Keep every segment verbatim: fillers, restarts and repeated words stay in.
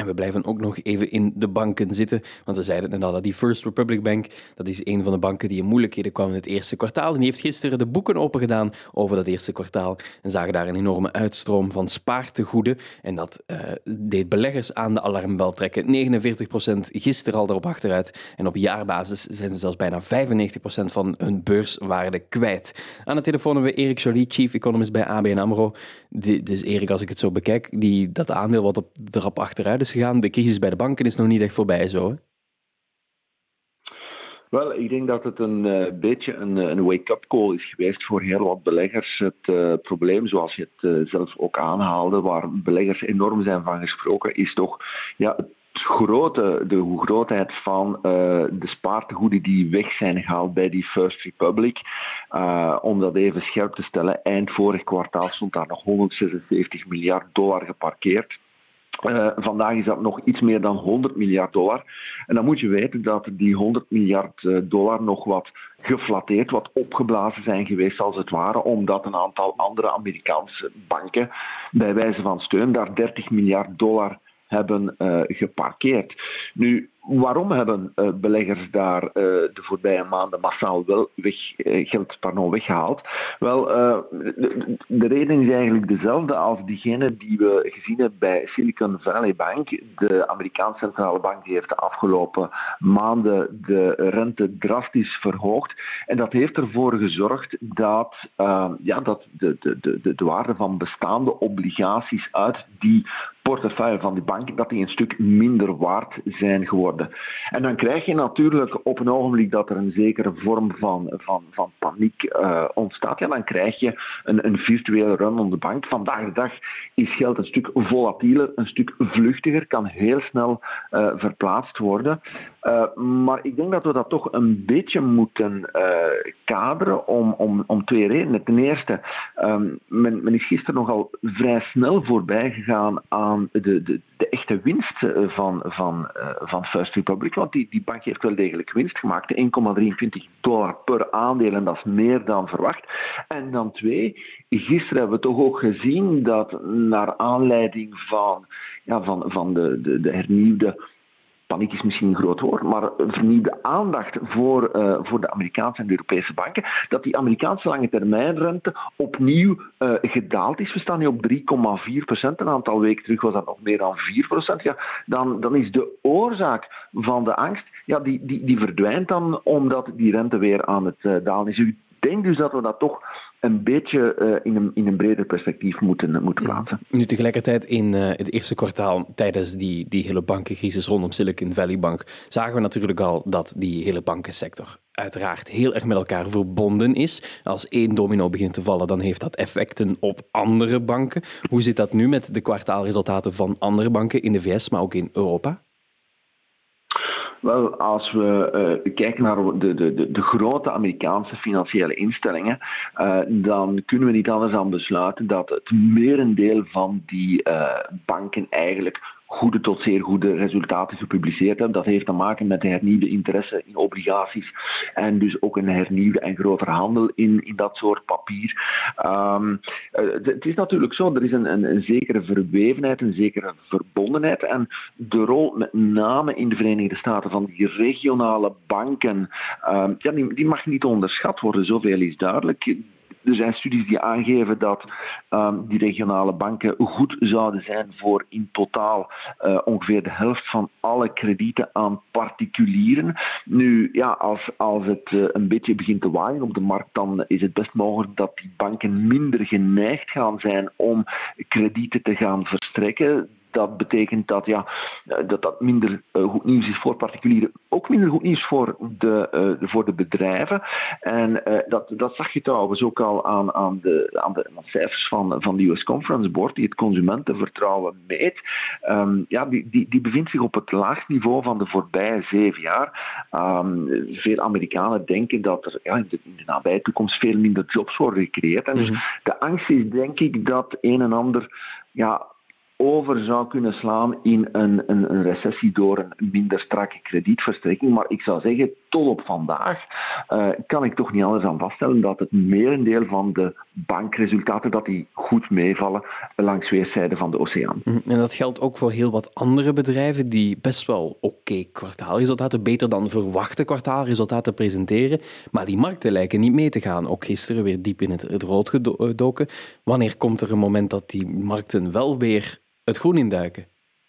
En we blijven ook nog even in de banken zitten, want we zeiden het net al, die First Republic Bank, dat is een van de banken die in moeilijkheden kwam in het eerste kwartaal. En die heeft gisteren de boeken opengedaan over dat eerste kwartaal en zagen daar een enorme uitstroom van spaartegoeden. En dat uh, deed beleggers aan de alarmbel trekken. negenenveertig procent gisteren al erop achteruit. En op jaarbasis zijn ze zelfs bijna vijfennegentig procent van hun beurswaarde kwijt. Aan de telefoon hebben we Erik Joly, chief economist bij A B N AMRO. Die, dus Erik, als ik het zo bekijk, die, dat aandeel wat op de rap achteruit is gegaan, de crisis bij de banken is nog niet echt voorbij, zo hè? Wel, ik denk dat het een uh, beetje een, een wake-up call is geweest voor heel wat beleggers. Het uh, probleem, zoals je het uh, zelf ook aanhaalde, waar beleggers enorm zijn van gesproken, is toch ja, het grote, de grootheid van uh, de spaartegoeden die weg zijn gehaald bij die First Republic. Uh, om dat even scherp te stellen, eind vorig kwartaal stond daar nog honderdzesenzeventig miljard dollar geparkeerd. Uh, vandaag is dat nog iets meer dan honderd miljard dollar. En dan moet je weten dat die honderd miljard dollar nog wat geflatteerd, wat opgeblazen zijn geweest als het ware, omdat een aantal andere Amerikaanse banken bij wijze van steun daar dertig miljard dollar hebben uh, geparkeerd. Nu, waarom hebben uh, beleggers daar uh, de voorbije maanden massaal wel weg, uh, geld pardon, weggehaald? Wel, uh, de, de reden is eigenlijk dezelfde als diegene die we gezien hebben bij Silicon Valley Bank. De Amerikaanse centrale bank die heeft de afgelopen maanden de rente drastisch verhoogd. En dat heeft ervoor gezorgd dat, uh, ja, dat de, de, de, de waarde van bestaande obligaties uit die portefeuille van die bank, dat die een stuk minder waard zijn geworden. En dan krijg je natuurlijk op een ogenblik dat er een zekere vorm van, van, van paniek uh, ontstaat, ja, dan krijg je een, een virtuele run om de bank. Vandaag de dag is geld een stuk volatieler, een stuk vluchtiger, kan heel snel uh, verplaatst worden. Uh, maar ik denk dat we dat toch een beetje moeten uh, kaderen om, om, om twee redenen. Ten eerste, um, men, men is gisteren nogal vrij snel voorbij gegaan aan de, de, de echte winst van, van, uh, van First Republic, want die, die bank heeft wel degelijk winst gemaakt, één komma drieëntwintig dollar per aandeel, en dat is meer dan verwacht. En dan twee, gisteren hebben we toch ook gezien dat naar aanleiding van, ja, van, van de, de, de hernieuwde paniek is misschien een groot woord, maar vernieuwde aandacht voor, uh, voor de Amerikaanse en de Europese banken, dat die Amerikaanse lange termijnrente opnieuw uh, gedaald is. We staan nu op drie komma vier procent. Een aantal weken terug was dat nog meer dan vier procent. Ja, dan, dan is de oorzaak van de angst, ja, die, die, die verdwijnt dan omdat die rente weer aan het uh, dalen is. Ik denk dus dat we dat toch een beetje uh, in, een, in een breder perspectief moeten, moeten plaatsen. Nu tegelijkertijd in uh, het eerste kwartaal tijdens die, die hele bankencrisis rondom Silicon Valley Bank zagen we natuurlijk al dat die hele bankensector uiteraard heel erg met elkaar verbonden is. Als één domino begint te vallen, dan heeft dat effecten op andere banken. Hoe zit dat nu met de kwartaalresultaten van andere banken in de V S, maar ook in Europa? Wel, als we uh, kijken naar de, de, de grote Amerikaanse financiële instellingen, uh, dan kunnen we niet anders dan besluiten dat het merendeel van die uh, banken eigenlijk goede tot zeer goede resultaten gepubliceerd hebben. Dat heeft te maken met de hernieuwde interesse in obligaties en dus ook een hernieuwde en grotere handel in, in dat soort papier. Um, uh, het is natuurlijk zo, er is een, een, een zekere verwevenheid, een zekere verbondenheid en de rol met name in de Verenigde Staten van die regionale banken, um, ja, die, die mag niet onderschat worden, zoveel is duidelijk. Er zijn studies die aangeven dat um, die regionale banken goed zouden zijn voor in totaal uh, ongeveer de helft van alle kredieten aan particulieren. Nu, ja, als, als het uh, een beetje begint te waaien op de markt, dan is het best mogelijk dat die banken minder geneigd gaan zijn om kredieten te gaan verstrekken. Dat betekent dat, ja, dat dat minder uh, goed nieuws is voor particulieren, ook minder goed nieuws voor de, uh, voor de bedrijven. En uh, dat, dat zag je trouwens ook al aan, aan, de, aan, de, aan de cijfers van, van de U S Conference Board, die het consumentenvertrouwen meet. Um, ja, die, die, die bevindt zich op het laagst niveau van de voorbije zeven jaar. Um, veel Amerikanen denken dat er ja, in, de, in de nabije toekomst veel minder jobs worden gecreëerd. En dus mm-hmm. de angst is denk ik dat een en ander ja, over zou kunnen slaan in een, een, een recessie door een minder strakke kredietverstrekking. Maar ik zou zeggen, tot op vandaag uh, kan ik toch niet anders aan vaststellen dat het merendeel van de bankresultaten dat die goed meevallen langs weerszijden van de oceaan. En dat geldt ook voor heel wat andere bedrijven die best wel oké okay kwartaalresultaten, beter dan verwachte kwartaalresultaten presenteren, maar die markten lijken niet mee te gaan. Ook gisteren weer diep in het, het rood gedoken. Wanneer komt er een moment dat die markten wel weer het groen induiken?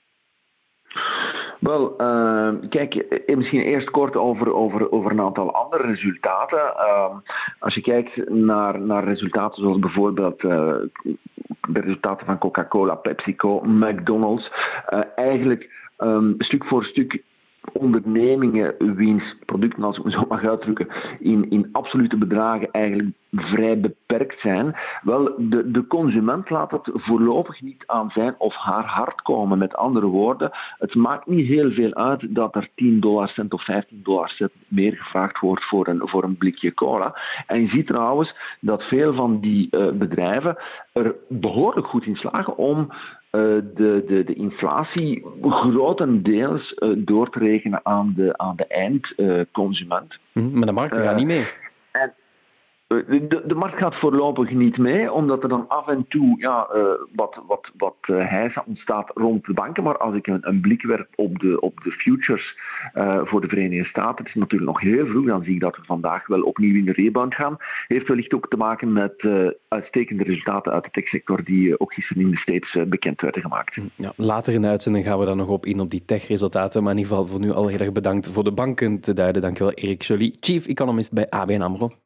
Wel, uh, kijk, misschien eerst kort over, over, over een aantal andere resultaten. Uh, als je kijkt naar, naar resultaten zoals bijvoorbeeld uh, de resultaten van Coca-Cola, PepsiCo, McDonald's, uh, eigenlijk um, stuk voor stuk ondernemingen wiens producten, als ik me zo mag uitdrukken, in, in absolute bedragen eigenlijk vrij beperkt zijn. Wel, de, de consument laat het voorlopig niet aan zijn of haar hart komen. Met andere woorden, het maakt niet heel veel uit dat er tien dollarcent of vijftien dollarcent meer gevraagd wordt voor een, voor een blikje cola. En je ziet trouwens dat veel van die uh, bedrijven er behoorlijk goed in slagen om De, de, de inflatie grotendeels uh, door te rekenen aan de, aan de eindconsument. Uh, mm, maar de markten gaan uh, niet mee. En de, de markt gaat voorlopig niet mee, omdat er dan af en toe ja, uh, wat, wat, wat uh, heisa ontstaat rond de banken. Maar als ik een, een blik werp op de, op de futures uh, voor de Verenigde Staten, het is natuurlijk nog heel vroeg, dan zie ik dat we vandaag wel opnieuw in de rebound gaan. Heeft wellicht ook te maken met uh, uitstekende resultaten uit de techsector die uh, ook gisteren in de States uh, bekend werden gemaakt. Ja, later in de uitzending gaan we dan nog op in op die techresultaten, maar in ieder geval voor nu al heel erg bedankt voor de banken te duiden. Dankjewel Erik Joly, Chief Economist bij A B N AMRO.